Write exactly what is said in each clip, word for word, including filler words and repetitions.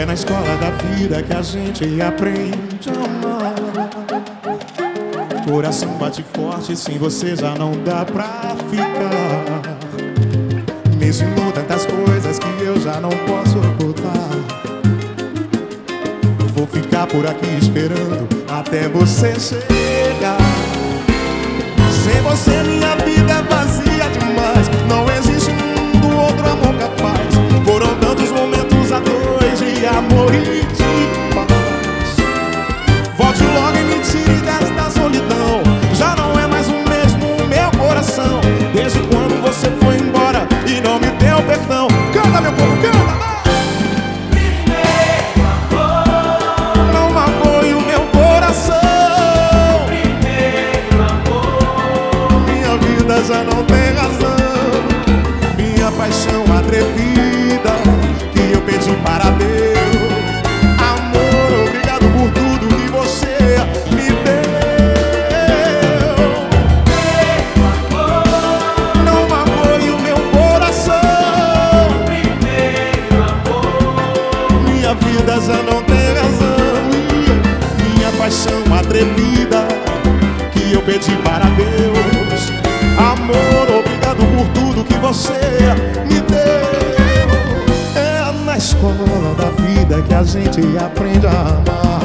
na escola da vida que a gente aprende a amar. Coração bate forte, sem você já não dá pra ficar. Me ensinou tantas coisas que eu já não posso ocultar. Vou ficar por aqui esperando até você chegar. Sem você minha vida é vazia demais. Não existe um mundo, outro amor capaz. Foram tantos momentos a dois de amor e de paz. Volte logo e me tire desta solidão. Já não é mais o mesmo o meu coração. Desde quando você foi embora e não me deu perdão. Canta, meu povo, canta! Primeiro amor, não magoe o meu coração. primeiro amor, Minha vida já não tem razão. Minha paixão atrevida que eu pedi para Deus. Amor, obrigado por tudo que você me deu. Não magoe o meu coração. primeiro amor, Minha vida já não tem razão. Minha paixão atrevida que eu pedi para Deus. Amor, obrigado por tudo que você me deu. É na escola da vida que a gente aprende a amar.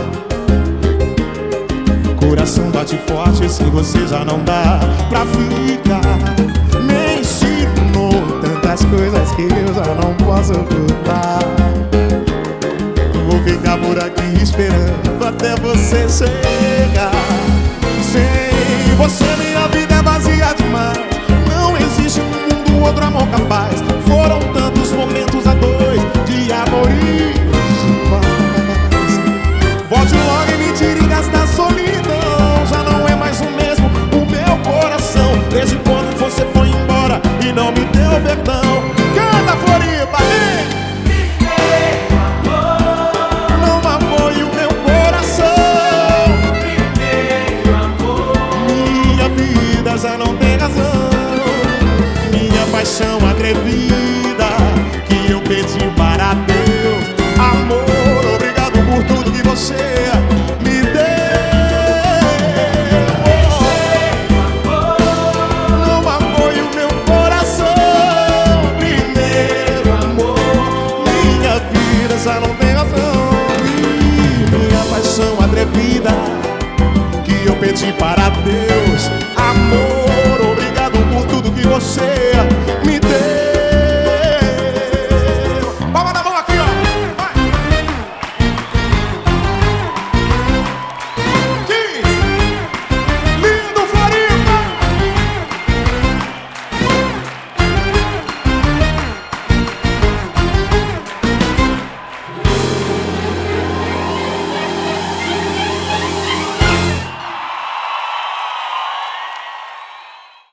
Coração bate forte, sem você já não dá pra ficar. Me ensinou tantas coisas que eu já não posso ocultar. Vou ficar por aqui esperando até você chegar. Sem você minha vida é vazia demais. Não existe no mundo outro amor capaz. Foram tantos momentos a dois de amor e de paz. Volte logo e me tire desta solidão. Já não é mais o mesmo o meu coração. Desde quando você foi embora e não me deu perdão. Canta, Floripa, vem! primeiro amor, Não magoe o meu coração. primeiro amor, Minha vida já não tem razão. Minha paixão atrevida que eu pedi para Deus. Amor, obrigado por tudo que você me deu. Não magoe o meu coração. Primeiro amor, minha vida já não tem razão. Minha paixão atrevida que eu pedi para Deus. Amor, obrigado por tudo que você